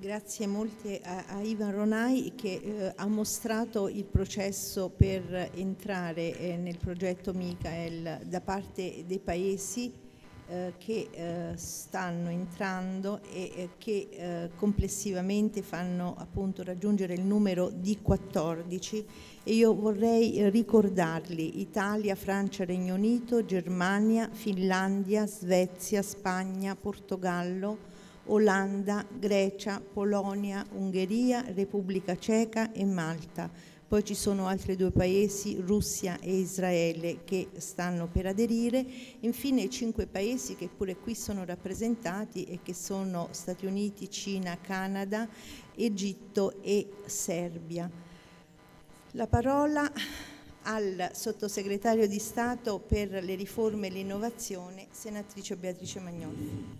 Grazie molte a Ivan Ronai che ha mostrato il processo per entrare nel progetto Michael da parte dei paesi che stanno entrando e che complessivamente fanno appunto raggiungere il numero di 14, e io vorrei ricordarli: Italia, Francia, Regno Unito, Germania, Finlandia, Svezia, Spagna, Portogallo, Olanda, Grecia, Polonia, Ungheria, Repubblica Ceca e Malta. Poi ci sono altri 2 paesi, Russia e Israele, che stanno per aderire. Infine 5 paesi che pure qui sono rappresentati e che sono Stati Uniti, Cina, Canada, Egitto e Serbia. La parola al sottosegretario di Stato per le riforme e l'innovazione, senatrice Beatrice Magnolfi.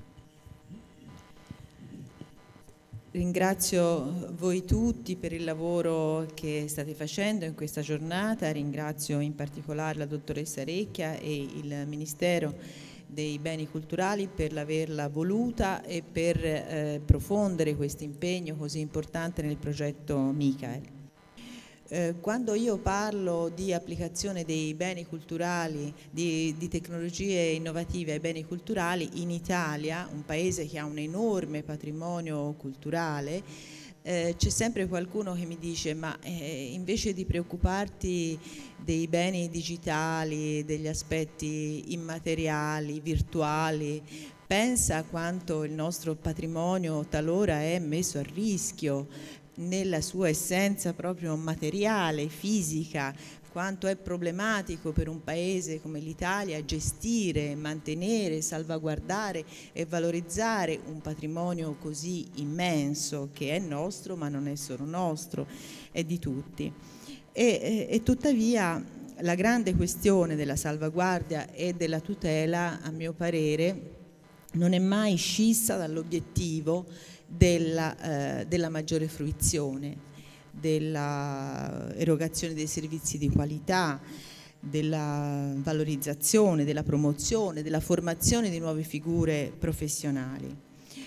Ringrazio voi tutti per il lavoro che state facendo in questa giornata, ringrazio in particolare la dottoressa Recchia e il Ministero dei Beni Culturali per l'averla voluta e per profondere questo impegno così importante nel progetto Michael. Quando io parlo di applicazione dei beni culturali, di tecnologie innovative ai beni culturali, in Italia, un paese che ha un enorme patrimonio culturale, c'è sempre qualcuno che mi dice: ma invece di preoccuparti dei beni digitali, degli aspetti immateriali, virtuali, pensa quanto il nostro patrimonio talora è messo a rischio nella sua essenza proprio materiale, fisica, quanto è problematico per un paese come l'Italia gestire, mantenere, salvaguardare e valorizzare un patrimonio così immenso che è nostro, ma non è solo nostro, è di tutti. E tuttavia la grande questione della salvaguardia e della tutela, a mio parere, non è mai scissa dall'obiettivo della maggiore fruizione, della erogazione dei servizi di qualità, della valorizzazione, della promozione, della formazione di nuove figure professionali.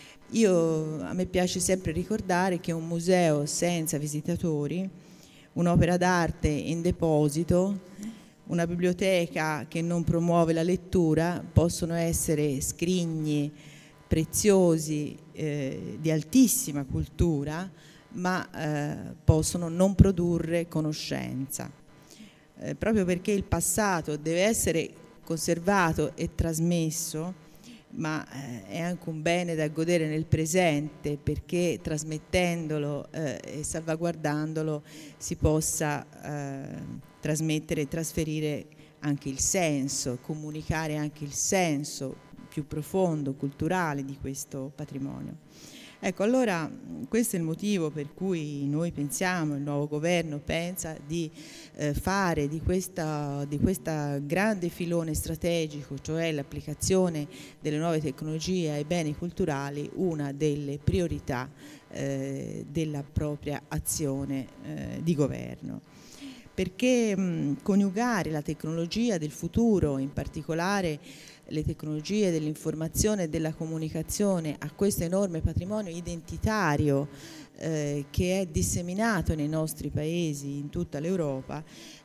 A me piace sempre ricordare che un museo senza visitatori, un'opera d'arte in deposito, una biblioteca che non promuove la lettura possono essere scrigni preziosi di altissima cultura, ma possono non produrre conoscenza. Proprio perché il passato deve essere conservato e trasmesso, ma è anche un bene da godere nel presente, perché trasmettendolo e salvaguardandolo si possa trasmettere e trasferire anche il senso, comunicare anche il senso più profondo, culturale di questo patrimonio. Ecco, allora questo è il motivo per cui noi pensiamo, il nuovo governo pensa di fare di questa grande filone strategico, cioè l'applicazione delle nuove tecnologie ai beni culturali, una delle priorità della propria azione di governo. Perché coniugare la tecnologia del futuro, in particolare le tecnologie dell'informazione e della comunicazione, a questo enorme patrimonio identitario che è disseminato nei nostri paesi, in tutta l'Europa,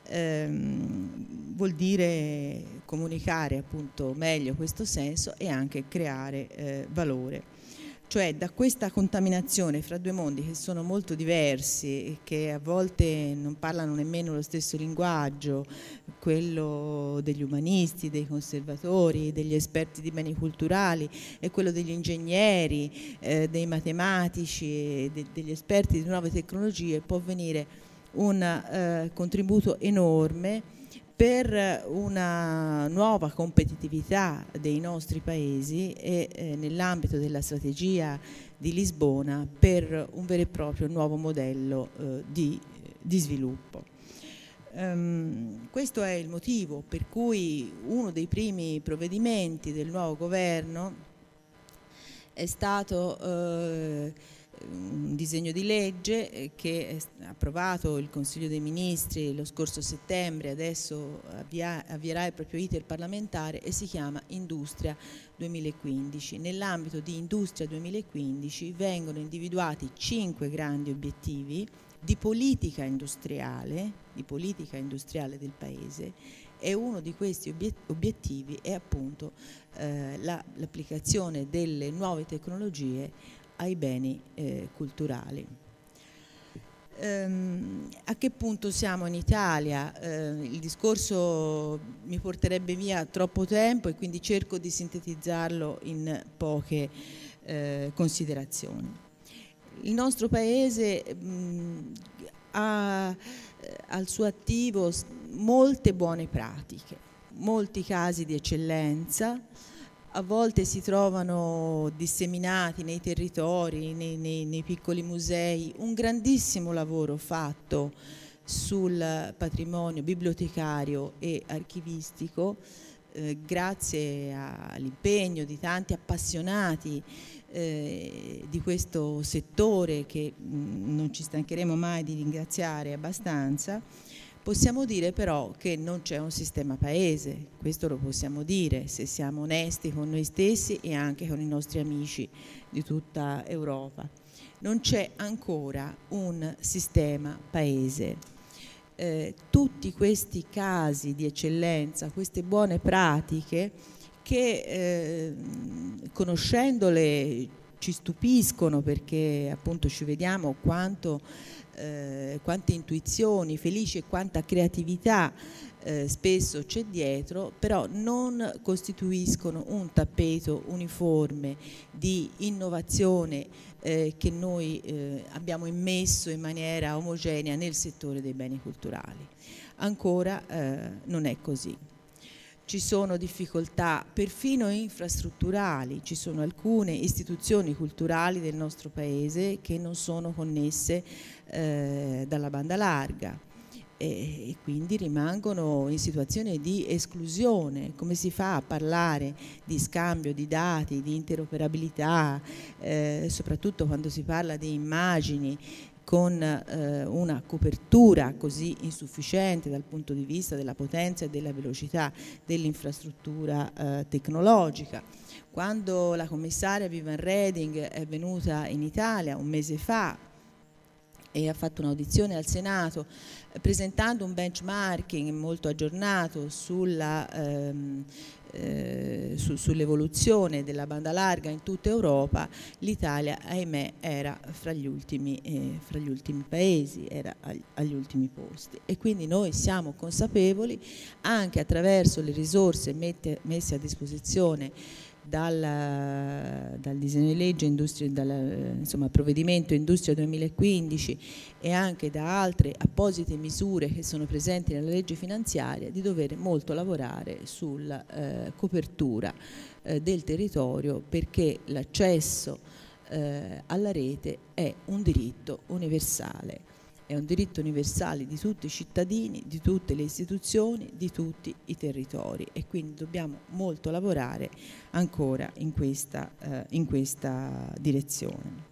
vuol dire comunicare appunto meglio questo senso e anche creare valore. Cioè da questa contaminazione fra 2 mondi che sono molto diversi e che a volte non parlano nemmeno lo stesso linguaggio, quello degli umanisti, dei conservatori, degli esperti di beni culturali e quello degli ingegneri, dei matematici, degli esperti di nuove tecnologie, può venire un contributo enorme per una nuova competitività dei nostri paesi e nell'ambito della strategia di Lisbona per un vero e proprio nuovo modello di sviluppo. Questo è il motivo per cui uno dei primi provvedimenti del nuovo governo è stato un disegno di legge che è approvato il Consiglio dei Ministri lo scorso settembre, adesso avvierà il proprio iter parlamentare e si chiama Industria 2015. Nell'ambito di Industria 2015 vengono individuati 5 grandi obiettivi di politica industriale del Paese, e uno di questi obiettivi è appunto l'applicazione delle nuove tecnologie ai beni culturali. A che punto siamo in Italia? Il discorso mi porterebbe via troppo tempo e quindi cerco di sintetizzarlo in poche considerazioni. Il nostro Paese ha al suo attivo molte buone pratiche, molti casi di eccellenza. A volte si trovano disseminati nei territori, nei piccoli musei, un grandissimo lavoro fatto sul patrimonio bibliotecario e archivistico, grazie all'impegno di tanti appassionati di questo settore che non ci stancheremo mai di ringraziare abbastanza. Possiamo dire però che non c'è un sistema paese, questo lo possiamo dire se siamo onesti con noi stessi e anche con i nostri amici di tutta Europa. Non c'è ancora un sistema paese. Tutti questi casi di eccellenza, queste buone pratiche che conoscendole ci stupiscono, perché appunto ci vediamo quante intuizioni felici e quanta creatività spesso c'è dietro, però non costituiscono un tappeto uniforme di innovazione che noi abbiamo immesso in maniera omogenea nel settore dei beni culturali. Ancora non è così. Ci sono difficoltà perfino infrastrutturali, ci sono alcune istituzioni culturali del nostro Paese che non sono connesse dalla banda larga e quindi rimangono in situazione di esclusione. Come si fa a parlare di scambio di dati, di interoperabilità, soprattutto quando si parla di immagini, con una copertura così insufficiente dal punto di vista della potenza e della velocità dell'infrastruttura tecnologica. Quando la commissaria Viviane Reding è venuta in Italia un mese fa e ha fatto un'audizione al Senato presentando un benchmarking molto aggiornato sull'evoluzione della banda larga in tutta Europa, l'Italia, ahimè, era fra gli ultimi paesi, era agli ultimi posti. E quindi noi siamo consapevoli, anche attraverso le risorse messe a disposizione dal disegno di legge provvedimento Industria 2015 e anche da altre apposite misure che sono presenti nella legge finanziaria, di dover molto lavorare sulla copertura del territorio, perché l'accesso alla rete è un diritto universale. È un diritto universale di tutti i cittadini, di tutte le istituzioni, di tutti i territori, e quindi dobbiamo molto lavorare ancora in questa direzione.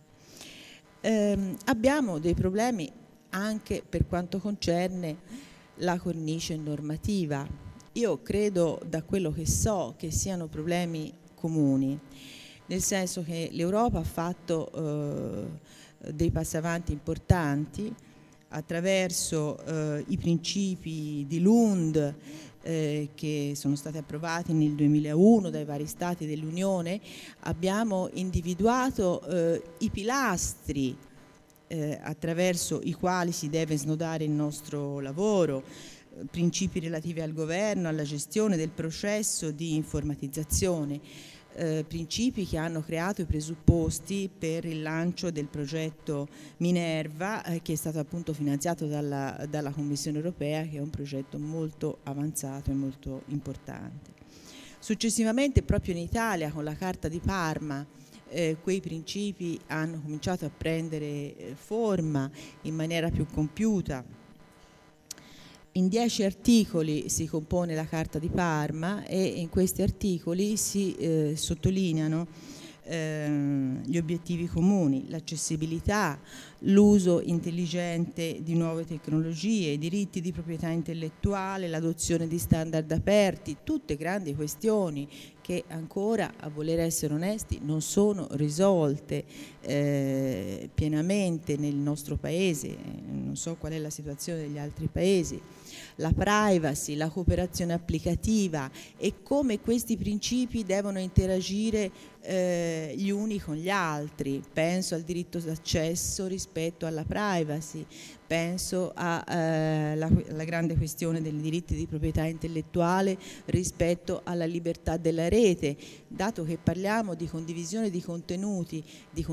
Abbiamo dei problemi anche per quanto concerne la cornice normativa. Io credo, da quello che so, che siano problemi comuni, nel senso che l'Europa ha fatto dei passi avanti importanti attraverso i principi di Lund che sono stati approvati nel 2001 dai vari Stati dell'Unione. Abbiamo individuato i pilastri attraverso i quali si deve snodare il nostro lavoro, principi relativi al governo, alla gestione del processo di informatizzazione, principi che hanno creato i presupposti per il lancio del progetto Minerva, che è stato appunto finanziato dalla Commissione Europea, che è un progetto molto avanzato e molto importante. Successivamente, proprio in Italia, con la Carta di Parma, quei principi hanno cominciato a prendere forma in maniera più compiuta. In 10 articoli si compone la Carta di Parma, e in questi articoli si sottolineano gli obiettivi comuni, l'accessibilità, l'uso intelligente di nuove tecnologie, i diritti di proprietà intellettuale, l'adozione di standard aperti, tutte grandi questioni che ancora, a voler essere onesti, non sono risolte pienamente nel nostro paese. Non so qual è la situazione degli altri paesi. La privacy, la cooperazione applicativa e come questi principi devono interagire gli uni con gli altri. Penso al diritto d'accesso rispetto alla privacy, penso alla grande questione dei diritti di proprietà intellettuale rispetto alla libertà della rete, dato che parliamo di condivisione di contenuti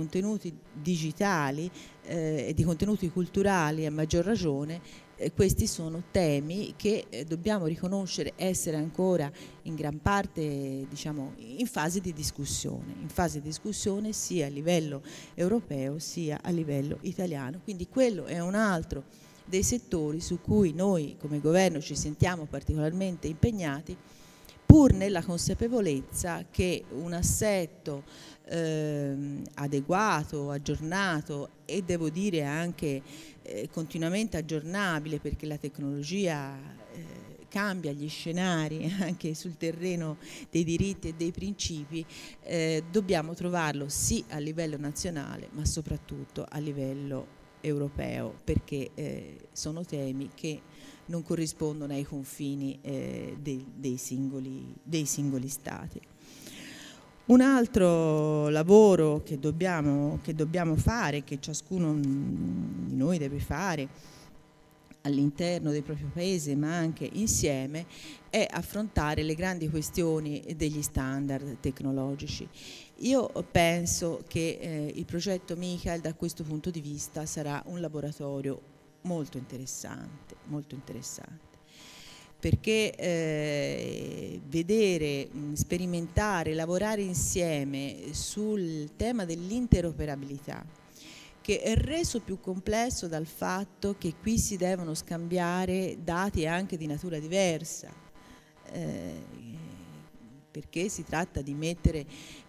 digitali e di contenuti culturali, a maggior ragione. Questi sono temi che dobbiamo riconoscere essere ancora in gran parte, diciamo, in fase di discussione sia a livello europeo sia a livello italiano. Quindi quello è un altro dei settori su cui noi come governo ci sentiamo particolarmente impegnati, pur nella consapevolezza che un assetto adeguato, aggiornato e devo dire anche continuamente aggiornabile, perché la tecnologia cambia gli scenari anche sul terreno dei diritti e dei principi, dobbiamo trovarlo sì a livello nazionale ma soprattutto a livello europeo, perché sono temi che non corrispondono ai confini dei singoli stati. Un altro lavoro che dobbiamo fare, che ciascuno di noi deve fare all'interno del proprio paese ma anche insieme, è affrontare le grandi questioni degli standard tecnologici. Io penso che il progetto MICAEL da questo punto di vista sarà un laboratorio molto interessante, perché vedere, sperimentare, lavorare insieme sul tema dell'interoperabilità, che è reso più complesso dal fatto che qui si devono scambiare dati anche di natura diversa, perché si tratta di mettere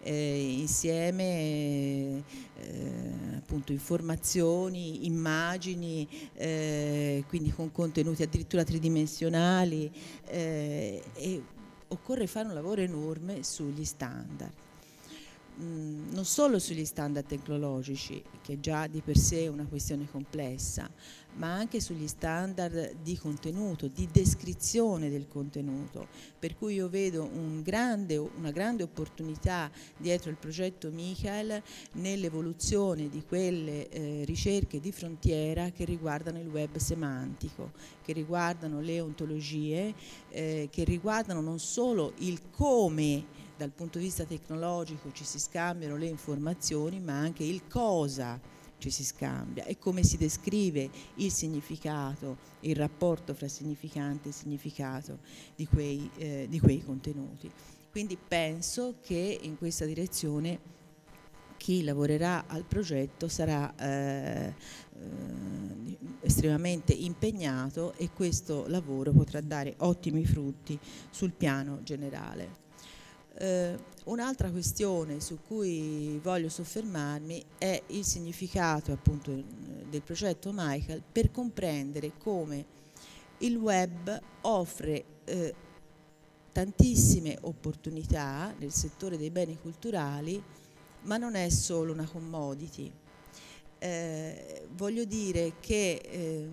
insieme appunto informazioni, immagini, quindi con contenuti addirittura tridimensionali, e occorre fare un lavoro enorme sugli standard. Non solo sugli standard tecnologici, che già di per sé è una questione complessa, ma anche sugli standard di contenuto, di descrizione del contenuto, per cui io vedo una grande opportunità dietro il progetto MICAEL nell'evoluzione di quelle ricerche di frontiera che riguardano il web semantico, che riguardano le ontologie, che riguardano non solo il come dal punto di vista tecnologico ci si scambiano le informazioni, ma anche il cosa ci si scambia e come si descrive il significato, il rapporto fra significante e significato di quei contenuti. Quindi penso che in questa direzione chi lavorerà al progetto sarà estremamente impegnato e questo lavoro potrà dare ottimi frutti sul piano generale. Un'altra questione su cui voglio soffermarmi è il significato appunto del progetto MICAEL per comprendere come il web offre tantissime opportunità nel settore dei beni culturali, ma non è solo una commodity. Voglio dire che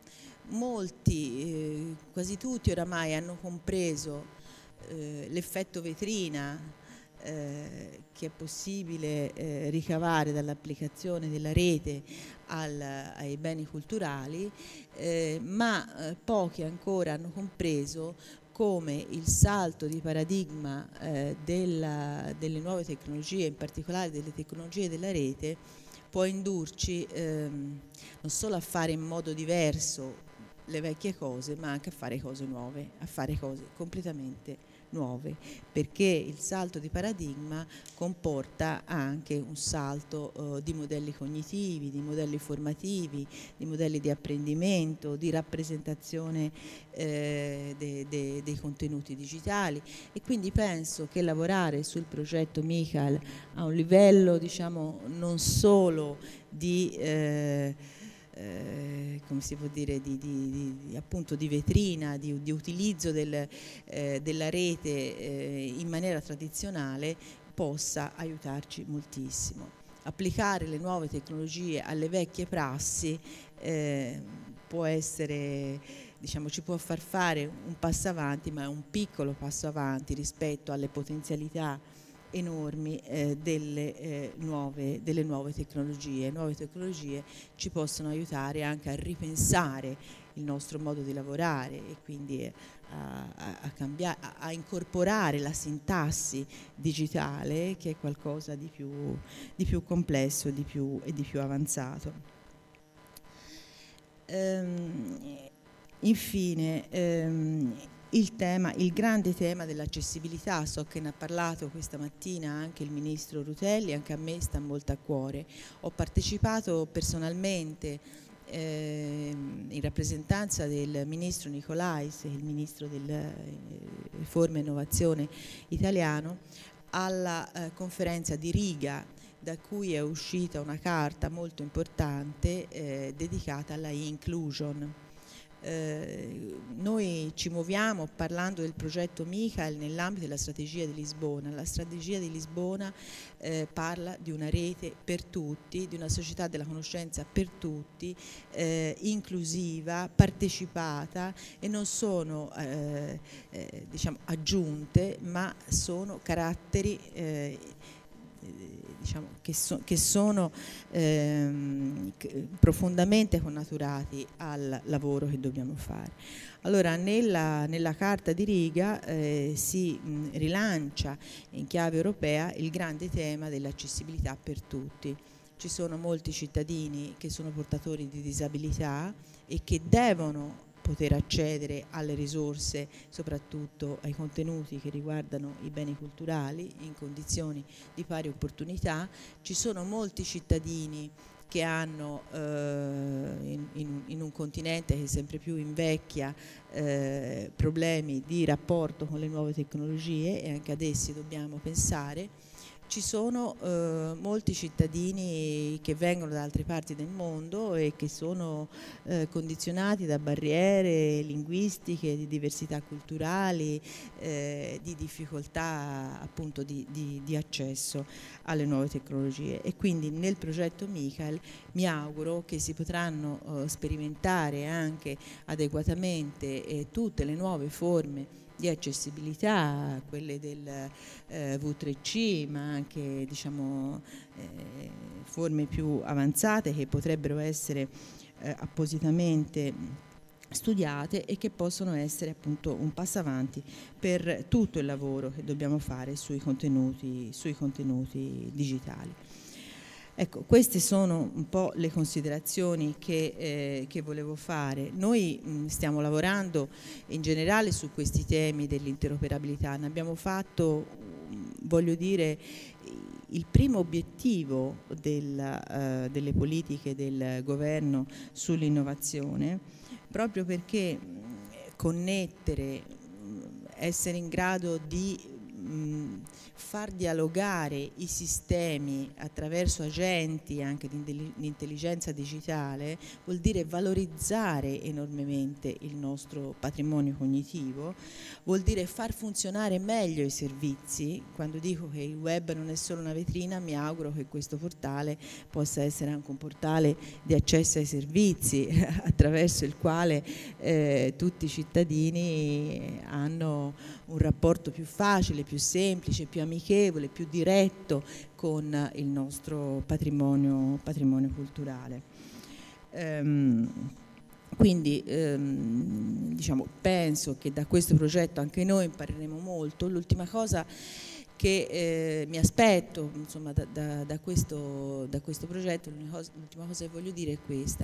molti, quasi tutti oramai hanno compreso l'effetto vetrina che è possibile ricavare dall'applicazione della rete ai beni culturali, ma pochi ancora hanno compreso come il salto di paradigma delle nuove tecnologie, in particolare delle tecnologie della rete, può indurci non solo a fare in modo diverso le vecchie cose, ma anche a fare cose nuove, a fare cose completamente nuove, perché il salto di paradigma comporta anche un salto di modelli cognitivi, di modelli formativi, di modelli di apprendimento, di rappresentazione dei contenuti digitali, e quindi penso che lavorare sul progetto MICAL a un livello, diciamo, non solo di come si può dire, appunto di vetrina, di utilizzo della rete in maniera tradizionale, possa aiutarci moltissimo. Applicare le nuove tecnologie alle vecchie prassi può essere, diciamo, ci può far fare un passo avanti, ma è un piccolo passo avanti rispetto alle potenzialità enormi delle nuove tecnologie. Nuove tecnologie ci possono aiutare anche a ripensare il nostro modo di lavorare e quindi a cambiare, a incorporare la sintassi digitale, che è qualcosa di più complesso e di più avanzato. Infine, il grande tema dell'accessibilità, so che ne ha parlato questa mattina anche il ministro Rutelli, anche a me sta molto a cuore. Ho partecipato personalmente in rappresentanza del ministro Nicolais, il ministro delle riforme e innovazione italiano, alla conferenza di Riga, da cui è uscita una carta molto importante dedicata alla inclusion. Noi ci muoviamo parlando del progetto MICAL nell'ambito della strategia di Lisbona. La strategia di Lisbona parla di una rete per tutti, di una società della conoscenza per tutti, inclusiva, partecipata, e non sono diciamo aggiunte, ma sono caratteri diciamo, che sono profondamente connaturati al lavoro che dobbiamo fare. Allora, nella Carta di Riga si rilancia in chiave europea il grande tema dell'accessibilità per tutti. Ci sono molti cittadini che sono portatori di disabilità e che devono poter accedere alle risorse, soprattutto ai contenuti che riguardano i beni culturali, in condizioni di pari opportunità. Ci sono molti cittadini che hanno in un continente che sempre più invecchia problemi di rapporto con le nuove tecnologie, e anche ad essi dobbiamo pensare. Ci sono molti cittadini che vengono da altre parti del mondo e che sono condizionati da barriere linguistiche, di diversità culturali, di difficoltà appunto di accesso alle nuove tecnologie. E quindi nel progetto MICAL mi auguro che si potranno sperimentare anche adeguatamente tutte le nuove forme di accessibilità, quelle del V3C, ma anche, diciamo, forme più avanzate che potrebbero essere appositamente studiate e che possono essere appunto un passo avanti per tutto il lavoro che dobbiamo fare sui contenuti digitali. Ecco, queste sono un po' le considerazioni che volevo fare. Noi stiamo lavorando in generale su questi temi dell'interoperabilità. Ne abbiamo fatto, voglio dire, il primo obiettivo delle politiche del governo sull'innovazione, proprio perché connettere, essere in grado di far dialogare i sistemi attraverso agenti anche di intelligenza digitale vuol dire valorizzare enormemente il nostro patrimonio cognitivo, vuol dire far funzionare meglio i servizi. Quando dico che il web non è solo una vetrina, mi auguro che questo portale possa essere anche un portale di accesso ai servizi attraverso il quale tutti i cittadini hanno un rapporto più facile, più semplice, più amichevole, più diretto con il nostro patrimonio culturale. Quindi diciamo, penso che da questo progetto anche noi impareremo molto. L'ultima cosa che mi aspetto, insomma, da questo progetto, l'ultima cosa che voglio dire è questa: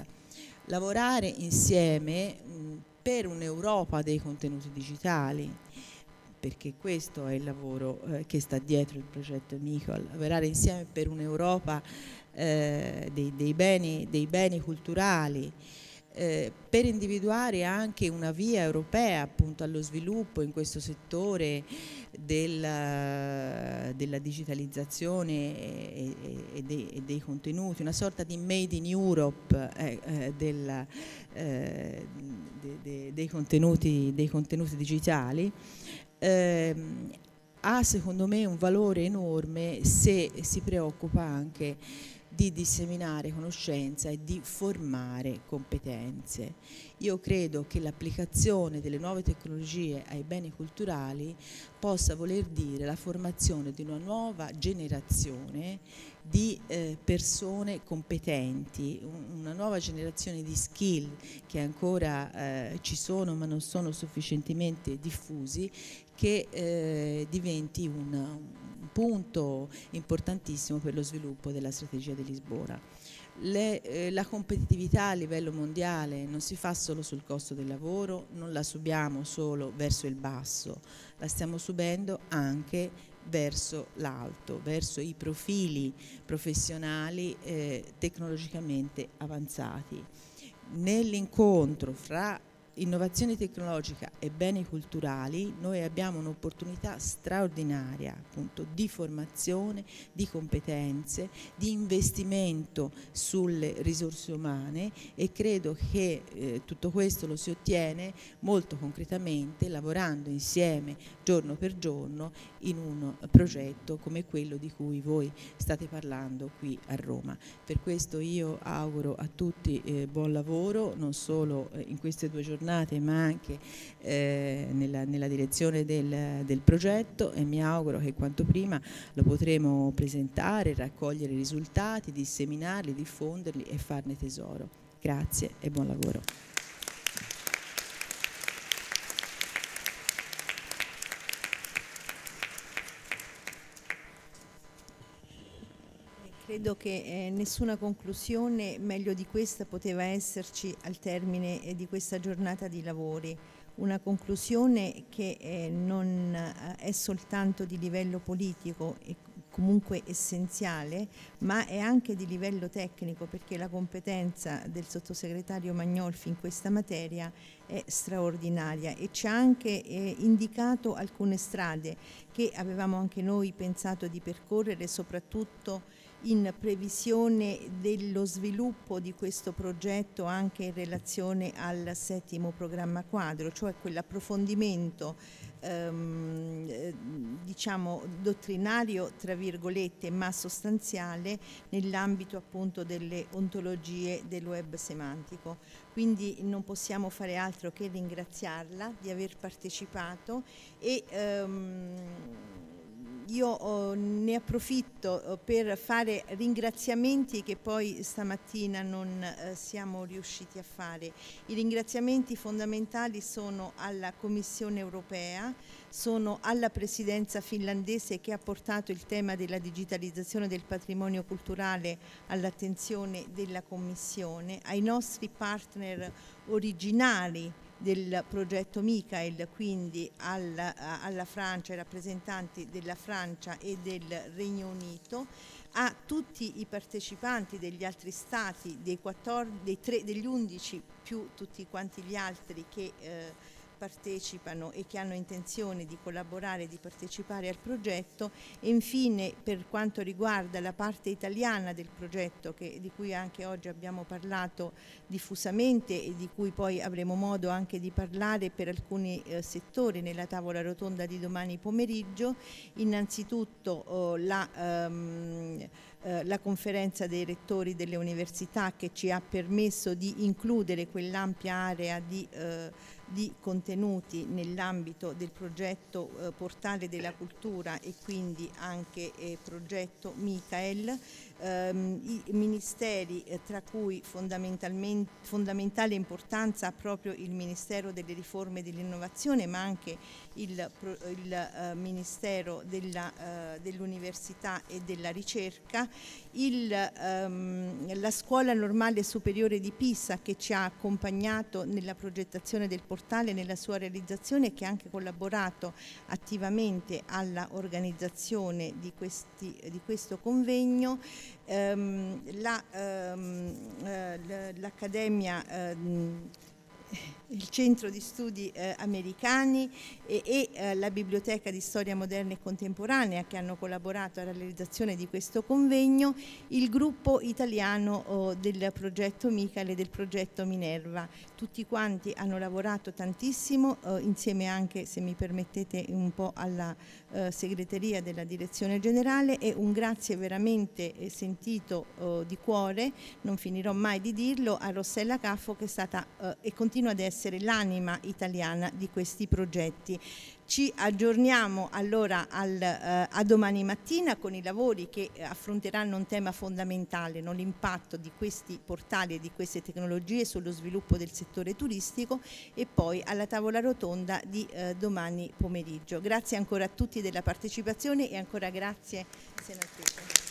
lavorare insieme per un'Europa dei contenuti digitali, perché questo è il lavoro che sta dietro il progetto MICA, lavorare insieme per un'Europa dei beni culturali, per individuare anche una via europea appunto allo sviluppo in questo settore della digitalizzazione e dei contenuti, una sorta di made in Europe dei contenuti digitali. Ha secondo me un valore enorme se si preoccupa anche di disseminare conoscenza e di formare competenze. Io credo che l'applicazione delle nuove tecnologie ai beni culturali possa voler dire la formazione di una nuova generazione di persone competenti, una nuova generazione di skill che ancora ci sono ma non sono sufficientemente diffusi, che diventi un punto importantissimo per lo sviluppo della strategia di Lisbona. La competitività a livello mondiale non si fa solo sul costo del lavoro, non la subiamo solo verso il basso, la stiamo subendo anche verso l'alto, verso i profili professionali tecnologicamente avanzati. Nell'incontro fra innovazione tecnologica e beni culturali noi abbiamo un'opportunità straordinaria appunto di formazione, di competenze, di investimento sulle risorse umane, e credo che tutto questo lo si ottiene molto concretamente lavorando insieme giorno per giorno in un progetto come quello di cui voi state parlando qui a Roma. Per questo io auguro a tutti buon lavoro, non solo in queste 2 giornate ma anche nella direzione del progetto, e mi auguro che quanto prima lo potremo presentare, raccogliere i risultati, disseminarli, diffonderli e farne tesoro. Grazie e buon lavoro. Credo che nessuna conclusione meglio di questa poteva esserci al termine di questa giornata di lavori. Una conclusione che non è soltanto di livello politico e comunque essenziale, ma è anche di livello tecnico, perché la competenza del sottosegretario Magnolfi in questa materia è straordinaria e ci ha anche indicato alcune strade che avevamo anche noi pensato di percorrere, soprattutto in previsione dello sviluppo di questo progetto anche in relazione al 7° programma quadro, cioè quell'approfondimento diciamo dottrinario tra virgolette ma sostanziale nell'ambito appunto delle ontologie del web semantico. Quindi non possiamo fare altro che ringraziarla di aver partecipato e io ne approfitto per fare ringraziamenti che poi stamattina non siamo riusciti a fare. I ringraziamenti fondamentali sono alla Commissione europea, sono alla Presidenza finlandese che ha portato il tema della digitalizzazione del patrimonio culturale all'attenzione della Commissione, ai nostri partner originali del progetto Michael, quindi alla Francia, ai rappresentanti della Francia e del Regno Unito, a tutti i partecipanti degli altri stati, degli 11 più tutti quanti gli altri che partecipano e che hanno intenzione di collaborare e di partecipare al progetto, e infine per quanto riguarda la parte italiana del progetto di cui anche oggi abbiamo parlato diffusamente e di cui poi avremo modo anche di parlare per alcuni settori nella tavola rotonda di domani pomeriggio, innanzitutto la conferenza dei rettori delle università che ci ha permesso di includere quell'ampia area di contenuti nell'ambito del progetto Portale della Cultura e quindi anche progetto Michael, i ministeri, tra cui fondamentale importanza ha proprio il Ministero delle Riforme e dell'Innovazione, ma anche il Ministero dell'Università e della Ricerca, la Scuola Normale Superiore di Pisa, che ci ha accompagnato nella progettazione del portale, nella sua realizzazione, e che ha anche collaborato attivamente alla organizzazione di questo convegno, l'Accademia, il Centro di Studi Americani e la Biblioteca di Storia Moderna e Contemporanea, che hanno collaborato alla realizzazione di questo convegno, il gruppo italiano del progetto Michael e del progetto Minerva. Tutti quanti hanno lavorato tantissimo, insieme anche, se mi permettete, un po' alla segreteria della direzione generale, e un grazie veramente sentito di cuore, non finirò mai di dirlo, a Rossella Caffo, che è stata e continua ad essere l'anima italiana di questi progetti. Ci aggiorniamo allora a domani mattina con i lavori che affronteranno un tema fondamentale, no? L'impatto di questi portali e di queste tecnologie sullo sviluppo del settore turistico, e poi alla tavola rotonda di domani pomeriggio. Grazie ancora a tutti della partecipazione e ancora grazie senatrice.